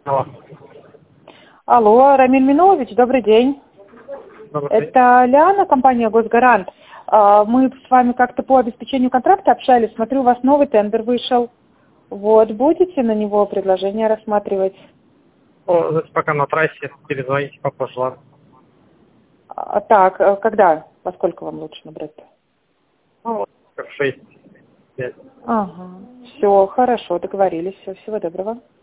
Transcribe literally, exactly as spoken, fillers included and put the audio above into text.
Алло. Алло, Рамиль Минович, добрый день. Добрый день. Это Лиана, компания «Госгарант». А, Мы с вами как-то по обеспечению контракта общались. Смотрю, у вас новый тендер вышел. Вот, будете на него предложение рассматривать? О, значит, пока на трассе, перезвоните попозже, ладно? А, так, а когда? Во сколько вам лучше набрать-то? Ну, вот, как в шесть пять. Ага, все, хорошо, договорились. Все, всего доброго.